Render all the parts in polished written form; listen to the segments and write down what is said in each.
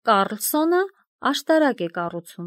Կառլսոնը աշտարակ է կառուցում։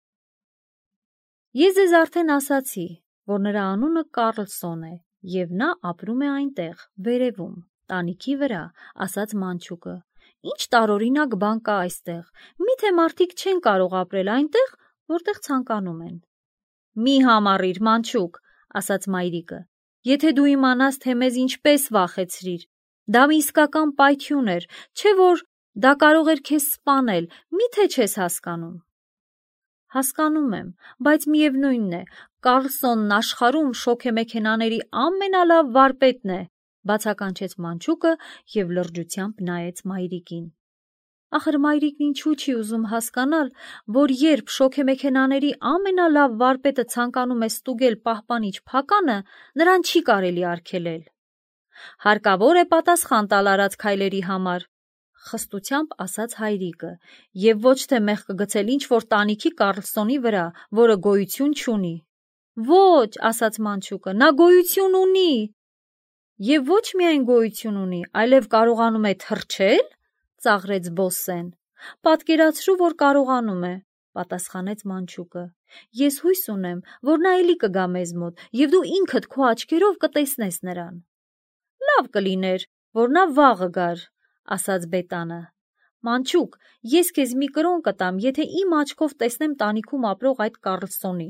Ես ձեզ արդեն ասացի, որ նրա անունը Կառլսոն է, և նա ապրում է այնտեղ, վերևում, տանիքի վրա, ասաց մանչուկը։ Ինչ տարօրինակ բան կա այստեղ, միթե մարդիկ չեն կարող ապրել այնտեղ, որտեղ ցանկանում են։ Մի համառիր, մանչուկ, ասաց մայրիկը, եթե դու իմանաս, թե մեզ ինչպես վախեցրիր, դա մի իսկական պայթյուն էր, չէ՞ որ դա կարող էր քեզ սպանել, միթե չես հասկանում։ Հասկանում եմ, բայց միևնույնն է, Կառլսոնն աշխարհում շոգեմեքենաների ամենալավ վարպետն է, բացականչեց մանչուկը և լրջությամբ նայեց մայրիկին։ Ախր մայրիկն ինչու չի ուզում հասկանալ, որ երբ շոգեմեքենաների ամենալավ վարպետը ցանկանում է ստուգել պահպանիչ փականը, նրան չի կարելի արգելել։ Հարկավոր է պատասխան տալ արած քայլերի համար, խստությամբ ասաց հայրիկը, և ոչ թե մեղք գցել ինչ-որ տանիքի Կառլսոնի վրա, որը գոյություն չունի։ Ոչ, ասաց մանչուկը, նա գոյություն ունի։ Եվ ոչ միայն գոյություն ունի, այլև կարողանում է թռչել, ծաղրեց բոսսեն։ Պատկերացրու, որ կարողանում է, պատասխանեց մանչուկը։ Ես հույս ունեմ, որ նա էլի կգա մեզ մոտ, և դու ինքդ քո աչքերով կտեսնես նրան։ Լավ կլիներ, որ նա վաղը գար, ասաց բետանը։ Մանչուկ, ես քեզ մի կրոն կտամ, եթե իմ աչքով տեսնեմ տանիքում ապրող այդ Կառլսոնին։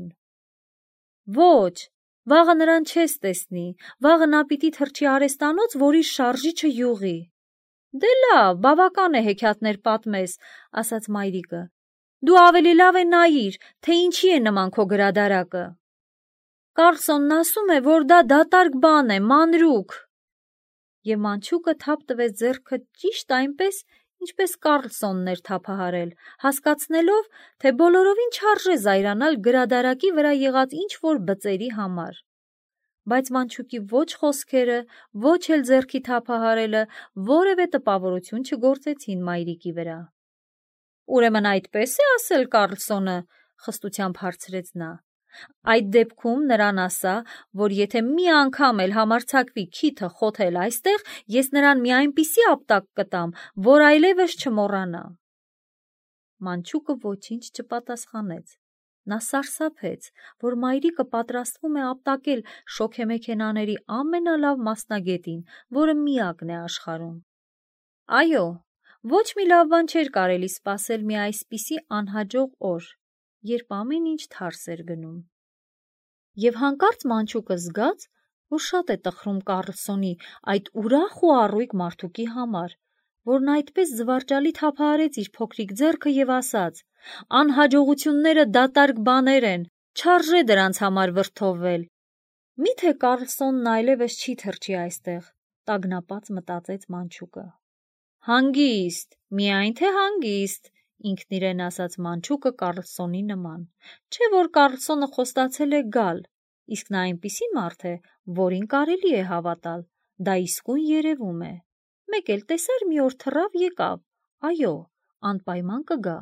Ոչ, վաղը նրան չես տեսնի, վաղը նա պիտի թռչի արհեստանոց, որ իր շարժիչը յուղի։ Դե լավ, բավական է հեքիաթներ պատմես, ասաց մայրիկը։ Դու ավելի լավ է նայիր, թե ինչի է նման քո գրադարակը։ Կառլսոնն ասում է, որ դա դատարկ բան է, մանրուք։ Եվ մանչուկը թափ տվեց ձեռքը ճիշտ այնպես, ինչպես Կառլսոնն էր թափահարել, հասկացնելով, թե բոլորովին չարժե զայրանալ գրադարակի վրա եղած ինչ-որ բծերի համար։ Բայց մանչուկի ոչ խոսքերը, ոչ էլ ձեռքի թափահարելը որևէ տպավորություն չգործեցին մայրիկի վրա։ Ուրեմն այդպես է ասել Կառլսոնը, խստությամբ հարցրեց նա։ Այդ դեպքում նրան ասա, որ եթե մի անգամ էլ համարձակվի քիթը խոթել այստեղ, ես նրան մի այնպիսի ապտակ կտամ, որ այլևս չմոռանա։ Մանչուկը ոչինչ չպատասխանեց։ Նա սարսափեց, որ մայրիկը պատրաստվում է ապտակել շոգեմեքենաների ամենալավ մասնագետին, որը միակն է աշխարհում։ Այո, ոչ մի լավ բան չէր կարելի սպասել մի այսպիսի անհաջող օր, երբ ամեն ինչ թարս էր գնում։ Եվ հանկարծ մանչուկը զգաց, որ շատ է տխրում Կառլսոնի այդ ուրախ ու առույգ մարդուկի համար, որն այդպես զվարճալի թափահարեց իր փոքրիկ ձեռքը և ասաց. «Անհաջողությունները դատարկ բաներ են, չարժե դրանց համար վրդովվել»։ Միթե Կառլսոնն այլևս չի թռչի այստեղ, տագնապած մտածեց մանչուկը։ Հանգիստ, միայն թե հանգիստ, ինքն իրեն ասաց մանչուկը Կառլսոնի նման, չէ՞ որ Կառլսոնը խոստացել է գալ, իսկ նա այնպիսի մարդ է, որին կարելի է հավատալ, դա իսկույն երևում է։ Մեկ էլ տեսար մի օր թռավ եկավ, այո, անպայման կգա։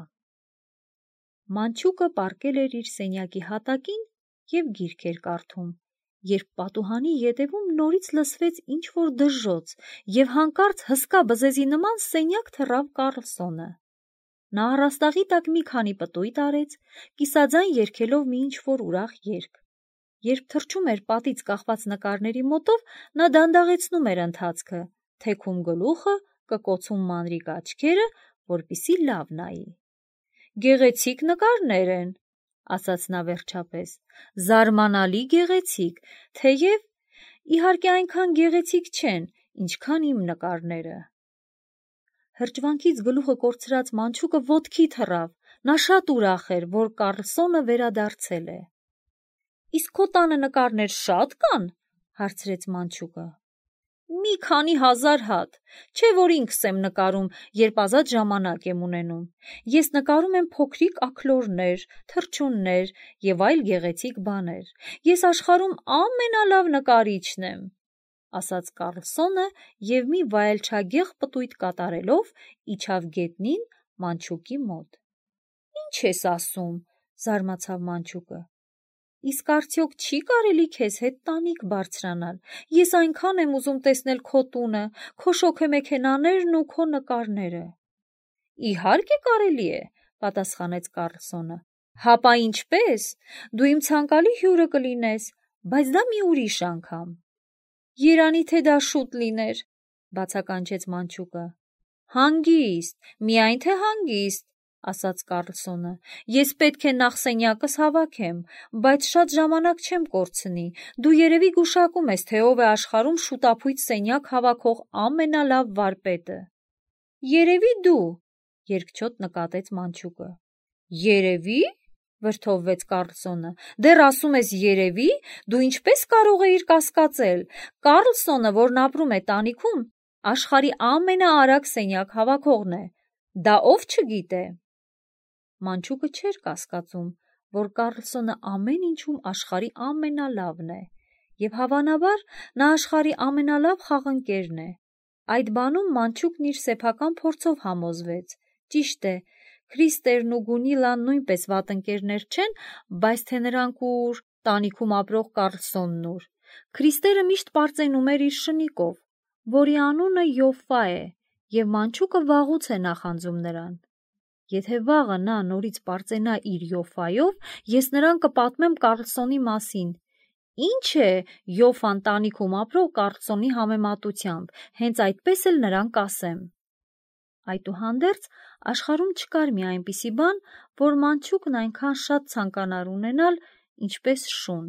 Մանչուկը պառկել էր իր սենյակի հատակին և գիրք էր կարդում, երբ պատուհանի ետևում նորից լսվեց ինչ-որ դժոխ և հանկարծ հսկա բզեզի նման սենյակ թռավ Կառլսոնը։ Նա առաստաղի տակ մի քանի պտույտ արեց, կիսաձայն երգելով մի ինչ-որ ուրախ երգ։ Երբ թռչում էր պատից կախված նկարների մոտով, նա դանդաղեցնում էր ընթացքը, թեքում գլուխը, կկոցում մանրիկ աչքերը, որպեսզի լավ նայի։ Գեղեցիկ նկարներ են, ասաց նա վերջապես, զարմանալի գեղեցիկ, թեև, իհարկե, այնքան գեղեցիկ չեն, ինչքան իմ նկարները։ Հրճվանքից գլուխը կորցրած մանչուկը ոտքի թռավ, նա շատ ուրախ էր, որ Կառլսոնը վերադարձել է։ Իսկ քո տանը նկարներ շատ կան, հարցրեց մանչուկը։ Մի քանի հազար հատ, չէ՞ որ ինքս եմ նկարում, երբ ազատ ժամանակ եմ ունենում։ Ես նկարում եմ փոքրիկ աքլորներ, թռչուններ և այլ գեղեցիկ բաներ։ Ես աշխարհում ամենալավ նկարիչն եմ, ասաց Կառլսոնը և մի վայելչագեղ պտույտ կատարելով իջավ գետնին մանչուկի մոտ։ Ինչ ես ասում, զարմացավ մանչուկը։ Իսկ արդյոք չի կարելի քեզ հետ տանիք բարձրանալ։ Ես այնքան եմ ուզում տեսնել քո տունը, քո շոգեմեքենաներն ու քո նկարները։ Իհարկե կարելի է, պատասխանեց Կարլսոնը։ Հապա ինչպես, դու իմ ցանկալի հյուրը կլինես, բայց դա մի ուրիշ անգամ։ Երանի թե դա շուտ լիներ, բացականչեց մանչուկը։ Հանգիստ, միայն թե հանգիստ, ասաց Կարլսոնը։ Ես պետք է նախ սենյակս հավաքեմ, բայց շատ ժամանակ չեմ կորցնի։ Դու երևի գուշակում ես, թե ով է աշխարհում շուտափույթ սենյակ հավաքող ամենալավ վարպետը։ Երևի դու, երկչոտ նկատեց մանչուկը։ Երևի, վրդովվեց Կարլսոնը։ Դեռ ասում ես երևի, դու ինչպես կարող էիր կասկածել։ Կարլսոնը, որն ապրում է տանիքում, աշխարհի ամենաարագ սենյակ հավաքողն է։ Դա ով չգիտե։ Մանչուկը չէր կասկածում, որ Կարլսոնը ամեն ինչում աշխարհի ամենալավն է, եւ հավանաբար նա աշխարհի ամենալավ խաղընկերն է։ Այդ բանում մանչուկն իր սեփական փորձով համոզվեց։ Ճիշտ է, Քրիստերն ու Գունիլան նույնպես վատ ընկերներ չեն, բայց թե նրանք ուր տանիքում ապրող Կարլսոնն ուր։ Քրիստերը միշտ պարծենում էր իր շնիկով, որի անունը Յոֆա է, եւ մանչուկը վաղուց է նախանձում նրան։ Եթե վաղը նա նորից պարծենա իր Յոֆայով, ես նրան կպատմեմ Կարլսոնի մասին։ Ինչ է Յոֆան տանիքում ապրող Կարլսոնի համեմատությամբ, հենց այդպես էլ նրան կասեմ։ Այդուհանդերձ աշխարհում չկար մի այնպիսի բան, որ մանչուկն այնքան շատ ցանկանար ունենալ, ինչպես շուն։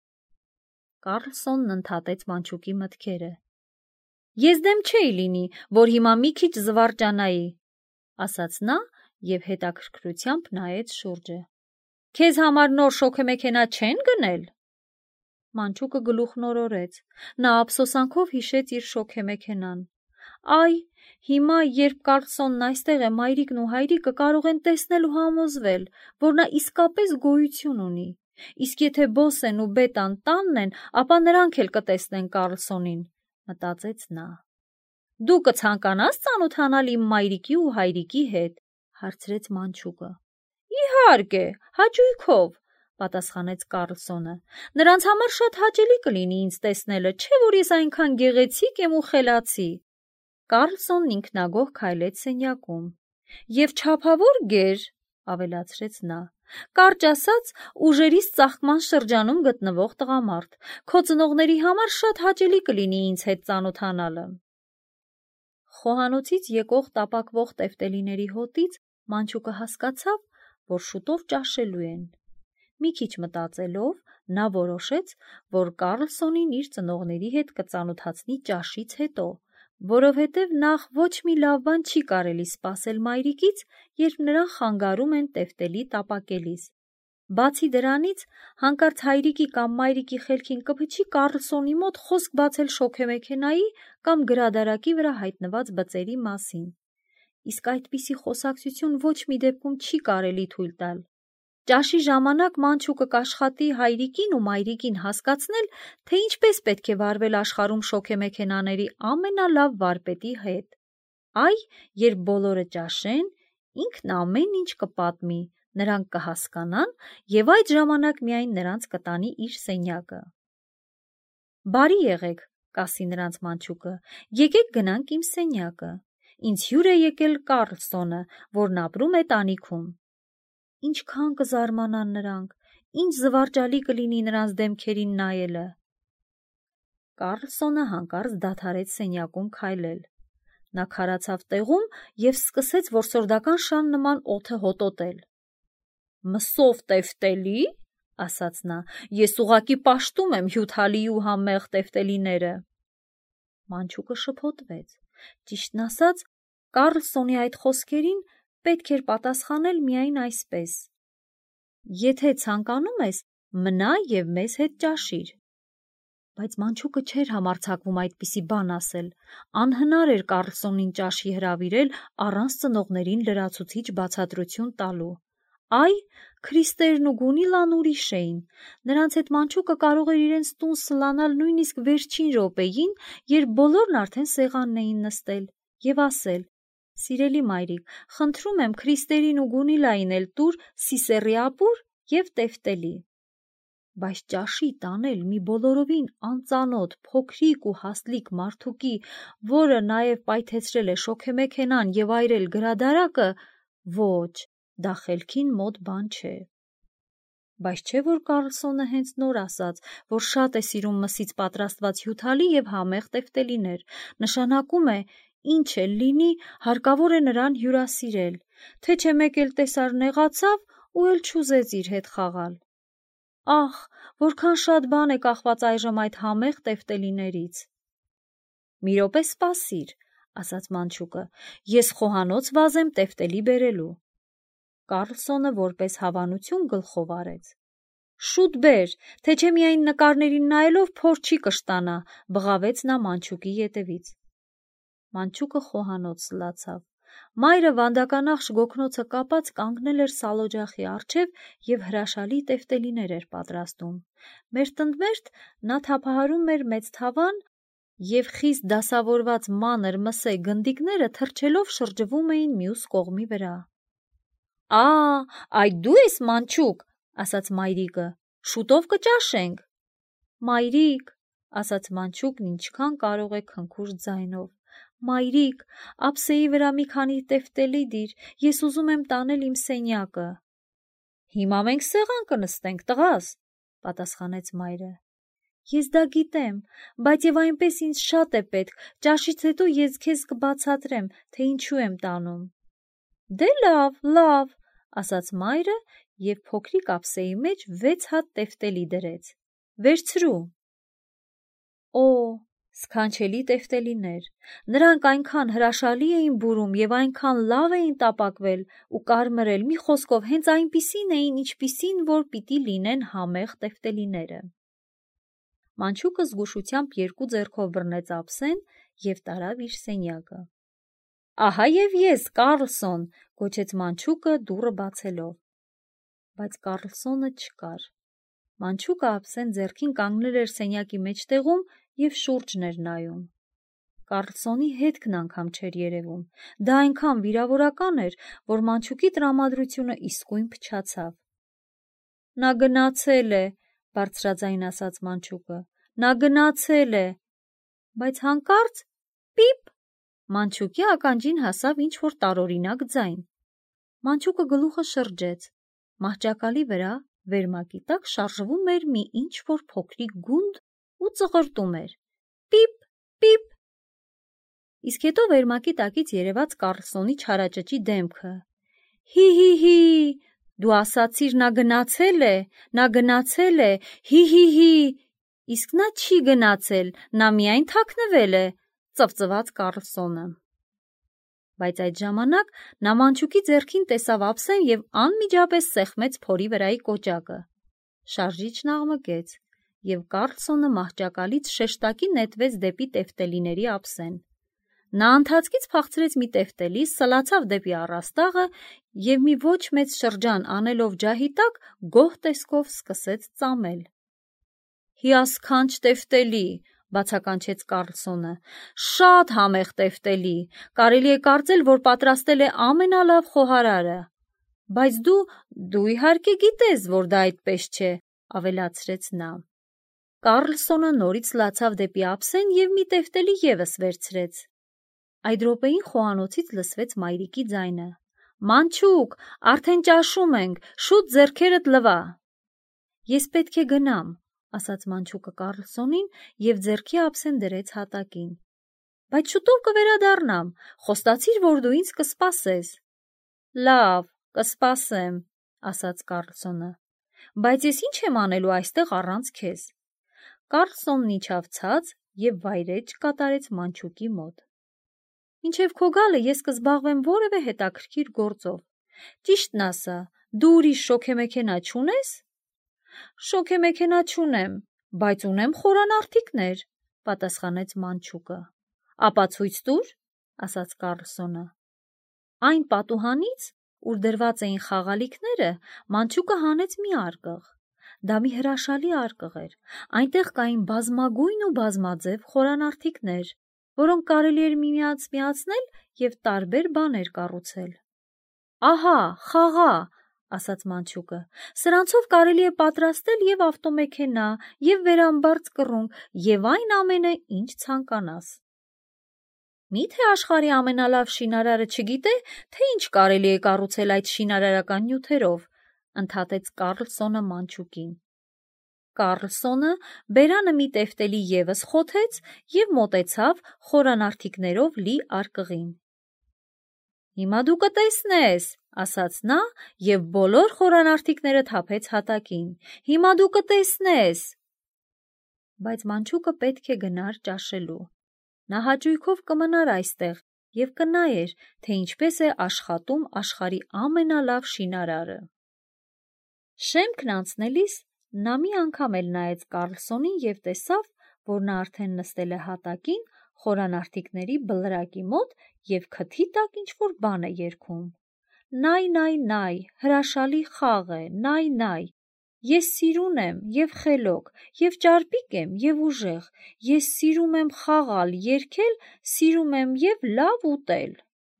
Կարլսոնն ընդհատեց մանչուկի մտքերը։ Ես դեմ չէի լինի, որ հիմա մի քիչ զվարճանայի, ասաց նա եւ հետաքրքրությամբ նայեց շուրջը։ Քեզ համար նոր շոգեմեքենա չեն գնել։ Մանչուկը գլուխն օրորեց։ Նա ափսոսանքով հիշեց իր շոգեմեքենան։ Այ, հիմա, երբ Կարլսոնն այստեղ է, մայրիկն ու հայրիկը կարող են տեսնել ու համոզվել, որ նա իսկապես գոյություն ունի։ Իսկ եթե Բոսեն ու Բետան տանն են, ապա նրանք էլ կտեսնեն Կարլսոնին, մտածեց նա։ Դու կցանկանաս ծանոթանալ իմ մայրիկի ու հայրիկի հետ, հարցրեց մանչուկը։ Իհարկե, հաճույքով, պատասխանեց Կարլսոնը։ Նրանց համար շատ հաճելի կլինի ինձ տեսնելը, չէ՞ որ ես այնքան գեղեցիկ եմ ու խելացի։ Կարլսոնն ինքնագոհ քայլեց սենյակում։ Եվ չափավոր գեր, ավելացրեց նա։ Կարճ ասած, ուժերից ծաղկման շրջանում գտնվող տղամարդ։ Քո ծնողների համար շատ հաճելի կլինի ինձ հետ ծանոթանալը։ Խոհանոցից եկող տապակվող տեֆտելիների հոտից մանչուկը հասկացավ, որ շուտով ճաշելու են։ Մի քիչ մտածելով, նա որոշեց, որ Կարլսոնին իր ծնողների հետ կծանոթացնի ճաշից հետո, որովհետև նախ ոչ մի լավ բան չի կարելի սպասել մայրիկից, երբ նրան խանգարում են տեֆտելի տապակելիս։ Բացի դրանից, հանկարծ հայրիկի կամ մայրիկի խելքին կփչի Կարլսոնի մոտ խոսք բացել շոգեմեքենայի կամ գրադարակի վրա հայտնված բծերի մասին։ Իսկ այդպիսի խոսակցություն ոչ մի դեպքում չի կարելի թույլ տալ։ Ճաշի ժամանակ մանչուկը կաշխատի հայրիկին ու մայրիկին հասկացնել, թե ինչպես պետք է վարվել աշխարհում շոգեմեքենաների ամենալավ վարպետի հետ։ Այ, երբ բոլորը ճաշեն, ինքն ամեն ինչ կպատմի, նրանք կհասկանան եւ այդ ժամանակ միայն նրանց կտանի իր սենյակը։ Բարի եղեք, կասի նրանց մանչուկը, եկեք գնանք իմ սենյակը։ Ինձ հյուր է եկել Կարլսոնը, որն ապրում է տանիքում։ Ինչքան կզարմանան նրանք, ինչ զվարճալի կլինի նրանց դեմքերին նայելը։ Կարլսոնը հանկարծ դադարեց սենյակում քայլել։ Նա քարացավ տեղում եւ սկսեց որսորդական շան նման օդը հոտոտել։ Մսով տեֆտելի, ասաց նա, ես ուղակի պաշտում եմ հյութալի ու համեղ տեֆտելիները։ Մանչուկը շփոթվեց։ Ճիշտն ասած, Կարլսոնի այդ խոսքերին պետք էր պատասխանել միայն այսպես. Եթե ցանկանում ես, մնա եւ մեզ հետ ճաշիր։ Բայց մանչուկը չէր համարձակվում այդպիսի բան ասել։ Անհնար էր Կարլսոնին ճաշի հրավիրել առանց ծնողներին լրացուցիչ բացատրություն տալու։ Այ, Քրիստերն ու Գունիլան ուրիշ էին։ Նրանց հետ մանչուկը կարող էր իրենց տուն սլանալ նույնիսկ վերջին րոպեին, երբ բոլորն արդեն սեղանն էին նստել, եւ ասել. Սիրելի մայրիկ, խնդրում եմ Քրիստերին ու Գունիլային էլ տուր սիսեռի ապուր եւ տեֆտելի։ բայց ճաշի տանել մի բոլորովին անծանոթ, փոքրիկ ու հասլիկ մարդուկի, որը նաև պայթեցրել է շոգեմեքենան և այրել գրադարակը, ոչ, դա խելքին մոտ բան չէ։ Բայց չէ, որ Կարլսոնը հենց նոր ասաց, որ շատ է սիրում մսից պատրաստված հյութալի և համեղ տեֆտելիներ, նշանակում է, ինչ էլ լինի, հարկավոր է նրան հյուրասիրել, թե չէ մեկ էլ տեսար նեղացավ ու էլ չուզեց իր հետ խաղալ։ Ահ, որքան շատ բան է կախված այժմ այդ համեղ տեֆտելիներից։ Մի րոպե սպասիր, ասաց մանչուկը, ես խոհանոց վազեմ տեֆտելի բերելու։ Կարլսոնը որպես հավանություն գլխով արեց։ Շուտ բեր, թե չէ միայն նկարներին նայելով փոր չի կշտանա, բղավեց նա մանչուկի ետևից։ Մանչուկը խոհանոց սլացավ։ Մայրը վանդականախշ գոգնոցը կապած կանգնել էր սալօջախի առջև և հրաշալի տեֆտելիներ էր պատրաստում։ Մերթընդմերթ նա թափահարում էր մեծ թավան, և խիստ դասավորված մանր մսե գնդիկները թռչելով շրջվում էին մյուս կողմի վրա։ Այդ դու ես, մանչուկ, ասաց մայրիկը, շուտով կճաշենք։ Մայրիկ, ասաց մանչուկն ինչքան կարող է քնքուշ ձայնով, մայրիկ, ափսեի վրա մի քանի տեֆտելի դիր, ես ուզում եմ տանել իմ սենյակը։ Հիմա մենք սեղան կնստենք, տղաս, պատասխանեց մայրը։ Ես դա գիտեմ, բայց և այնպես ինձ շատ է պետք, ճաշից հետո ես քեզ կբացատրեմ, թե ինչու եմ տանում։ Դե լավ, ասաց մայրը և փոքրիկ ափսեի մեջ 6 հատ տեֆտելի դրեց։ Վերցրու։ Օ, սքանչելի տեֆտելիներ, նրանք այնքան հրաշալի էին բուրում և այնքան լավ էին տապակվել ու կարմրել, մի խոսքով հենց այնպիսին էին, ինչպիսին որ պիտի լինեն համեղ տեֆտելիները։ Մանչուկը զգուշությամբ 2 ձեռքով բռնեց ափսեն և տարավ իր սենյակը։ Ահա և ես, Կարլսոն, գոչեց մանչուկը դուռը բացելով։ Բայց Կարլսոնը չկար։ Մանչուկը ափսեն ձեռքին կանգնել էր սենյակի մեջտեղում և շուրջն էր նայում։ Կարլսոնի հետքն անգամ չէր երևում։ Դա այնքան վիրավորական էր, որ մանչուկի տրամադրությունը իսկույն փչացավ։ Նա գնացել է, բարձրաձայն ասաց մանչուկը, նա գնացել է։ Բայց հանկարծ պիպ, մանչուկի ականջին հասավ ինչ-որ տարօրինակ ձայն։ Մանչուկը գլուխը շրջեց։ Մահճակալի վրա վերմակի տակ շարժվում էր մի ինչ-որ փոքրիկ գունդ ու ծղրտում էր. պիպ, պիպ։ Իսկ հետո վերմակի տակից երևաց Կարլսոնի չարաճճի դեմքը։ Հի, դու ասացիր նա գնացել է, հի, իսկ նա չի գնացել, նա միայն թաքնվել է, ծվծվաց Կարլսոնը։ Բայց այդ ժամանակ նա մանչուկի ձեռքին տեսավ ափսեն և անմիջապես սեղմեց փորի վրայի կոճակը։ Շարժիչն աղմկեց, և Կարլսոնը մահճակալից շեշտակի նետվեց դեպի տեֆտելիների ափսեն։ Նա ընթացքից փախցրեց մի տեֆտելի, սլացավ դեպի առաստաղը և մի ոչ մեծ շրջան անելով ջահի տակ, գոհ տեսքով սկսեց ծամել։ Հիասքանչ տեֆտելի, բացականչեց Կարլսոնը, շատ համեղ տեֆտելի, կարելի է կարծել, որ պատրաստել է ամենալավ խոհարարը։ Բայց դու իհարկե գիտես, որ դա այդպես չէ, ավելացրեց նա։ Կարլսոնը նորից լացավ դեպի ափսեն և մի տեֆտելի ևս վերցրեց։ Այդ րոպեին խոհանոցից լսվեց մայրիկի ձայնը. Մանչուկ, արդեն ճաշում ենք, շուտ ձեռքերդ լվա։ Ես պետք է գնամ, ասաց մանչուկը Կարլսոնին և ձեռքի ափսեն դրեց հատակին։ Բայց շուտով կվերադառնամ, խոստացիր, որ դու ինձ կսպասես։ Լավ, կսպասեմ, ասաց Կարլսոնը, բայց ես ինչ եմ անելու այստեղ առանց քեզ։ Կարլսոնն իջավ ցած և վայրէջք կատարեց մանչուկի մոտ։ Մինչև քո գալը ես կզբաղվեմ որևէ հետաքրքիր գործով։ Ճիշտն ասա, դու ուրիշ շոգեմեքենա չունես։ Շոգեմեքենա չունեմ, բայց ունեմ խորանարդիկներ, պատասխանեց մանչուկը։ Ապա ցույց տուր, ասաց Կարլսոնը։ Այն պատուհանից, ուր դրված էին խաղալիքները, մանչուկը հանեց մի արկղ։ Դա մի հրաշալի արկղ էր։ Այնտեղ կային բազմագույն ու բազմաձև խորանարդիկներ, որոնք կարելի էր միմյանց միացնել և տարբեր բաներ կառուցել։ Ահա, խաղա, ասաց մանչուկը։ Սրանցով կարելի է պատրաստել և ավտոմեքենա, և վերամբարձ կռունկ, և այն ամենը, ինչ ցանկանաս։ Մի՞թե աշխարհի ամենալավ շինարարը չգիտե, թե ինչ կարելի է կառուցել այդ շինարարական նյութերով, ընդհատեց Կարլսոնը մանչուկին։ Կարլսոնը բերանը մի տեֆտելի ևս խոթեց և մոտեցավ խորանարդիկներով լի արկղին։ Հիմա դու կտեսնես, ասաց նա և բոլոր խորանարդիկները թափեց հատակին։ Հիմա դու կտեսնես։ Բայց մանչուկը պետք է գնար ճաշելու։ Նա հաճույքով կմնար այստեղ և կնայեր, թե ինչպես է աշխատում աշխարհի ամենալավ շինարարը։ Շեմքն անցնելիս նա մի անգամ էլ նայեց Կարլսոնին և տեսավ, որ նա արդեն նստել է հատակին խորանարդիկների բլրակի մոտ և քթի տակ ինչ-որ բան է երգում. Նայ, նայ, նայ, հրաշալի խաղ է, նայ, նայ, ես սիրուն եմ և խելոք, և ճարպիկ եմ և ուժեղ, ես սիրում եմ խաղալ, երգել, սիրում եմ և լավ ուտել։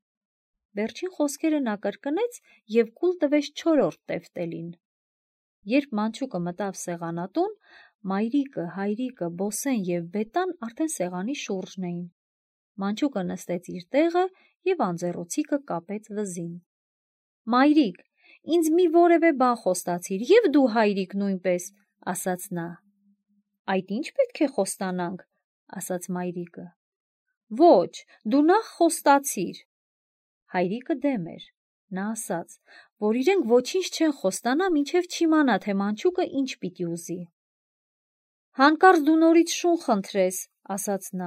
Վերջին խոսքերը նա կրկնեց և կուլ տվեց չորրորդ տեֆտելին։ Երբ մանչուկը մտավ սեղանատուն, մայրիկը, հայրիկը, բոսեն և բետան արդեն սեղանի շուրջն էին։ Մանչուկը նստեց իր տեղը և անձեռոցիկը կապեց վզին։ Մայրիկ, ինձ մի որևէ բան խոստացիր, և դու հայրիկ նույնպես, ասաց նա։ Այդ ինչ պետք է խոստանանք, ասաց մայրիկը։ Ոչ, դու նախ խոստացիր։ Հայրիկը դեմ էր։ Նա ասաց, որ իրենք ոչինչ չեն խոստանա, մինչև չիմանա, թե մանչուկը ինչ պիտի ուզի։ Հանկարծ դու նորից շուն խնդրես, ասաց նա։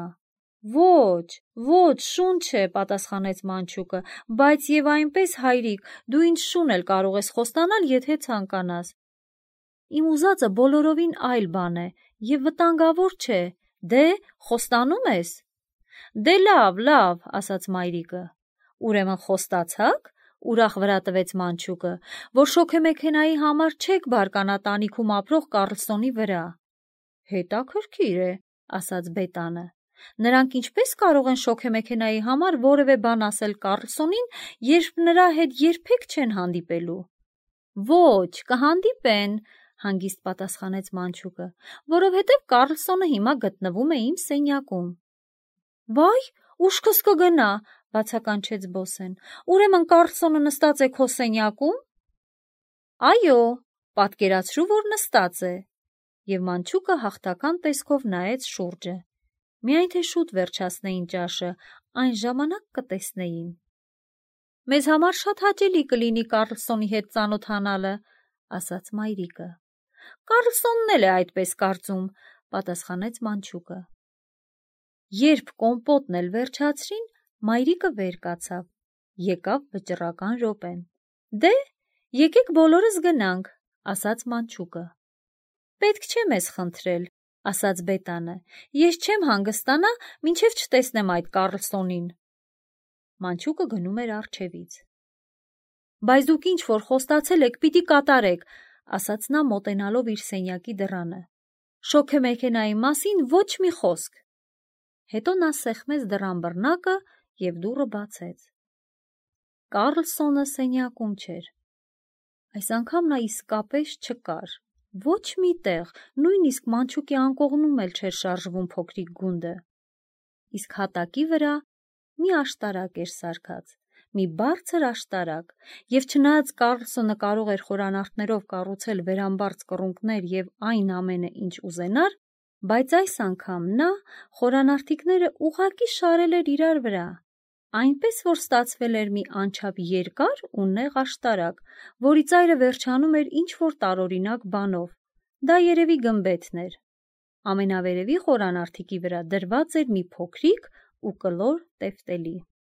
Ոչ, ոչ, շուն չէ, պատասխանեց մանչուկը, բայց և այնպես, հայրիկ, դու ինձ շուն էլ կարող ես խոստանալ, եթե ցանկանաս։ Իմ ուզածը բոլորովին այլ բան է և վտանգավոր չէ։ Դե, խոստանում ես։ Դե լավ, լավ, ասաց մայրիկը։ Ուրեմն խոստացա՞ք, ուրախ վրա տվեց մանչուկը, որ շոգեմեքենայի համար չեք բարկանա տանիքում ապրող Կարլսոնի վրա։ Հետաքրքիր է, ասաց բետանը։ Նրանք ինչպես կարող են շոգեմեքենայի համար որևէ բան ասել Կարլսոնին, երբ նրա հետ երբեք չեն հանդիպելու։ Ոչ, կհանդիպեն, հանգիստ պատասխանեց մանչուկը, որովհետև Կարլսոնը հիմա գտնվում է իմ սենյակում։ Վայ, ուշքս կգնա, բացականչեց բոսեն։ Ուրեմն Կարլսոնը նստած է քո սենյակում։ Այո, պատկերացրու, որ նստած է։ Եվ մանչուկը հաղթական տեսքով նայեց շուրջը։ Միայն թե շուտ վերջացնեին ճաշը, այն ժամանակ կտեսնեին։ Մեզ համար շատ հաճելի կլինի Կարլսոնի հետ ծանոթանալը, ասաց մայրիկը։ Կարլսոնն էլ է այդպես կարծում, պատասխանեց մանչուկը։ Երբ կոմպոտն էլ վերջացրին, մայրիկը վեր կացավ։ Եկավ վճռական րոպեն։ Դե, եկեք բոլորս գնանք, ասաց մանչուկը։ Պետք չէ մեզ խնդրել, ասաց բետանը, ես չեմ հանգստանա, մինչև չտեսնեմ այդ Կարլսոնին։ Մանչուկը գնում էր առջևից։ Բայց դուք ինչ-որ խոստացել եք, պիտի կատարեք, ասաց նա մոտենալով իր սենյակի դռանը։ Շոգեմեքենայի մասին ոչ մի խոսք։ Հետո նա սեղմեց դռան բռնակը և դուռը բացեց։ Կարլսոնը սենյակում չէր։ Այս անգամ նա իսկապես չկար։ Ոչ մի տեղ, նույնիսկ մանչուկի անկողնում էլ չէր շարժվում փոքրիկ գունդը։ Իսկ հատակի վրա մի աշտարակ էր սարքած, մի բարձր աշտարակ, և չնայած Կարլսոնը կարող էր խորանարդներով կառուցել վերամբարձ կռունկներ և այն ամենը, ինչ ուզենար, բայց այս անգամ նա խորանարդիկները ուղղակի շարել էր իրար վրա, այնպես որ ստացվել էր մի անչափ երկար ու նեղ աշտարակ, որի ծայրը վերջանում էր ինչ-որ տարօրինակ բանով։ Դա երևի գմբեթն էր։ Ամենավերևի խորանարդիկի վրա դրված էր մի փոքրիկ ու կլոր տեֆտելի։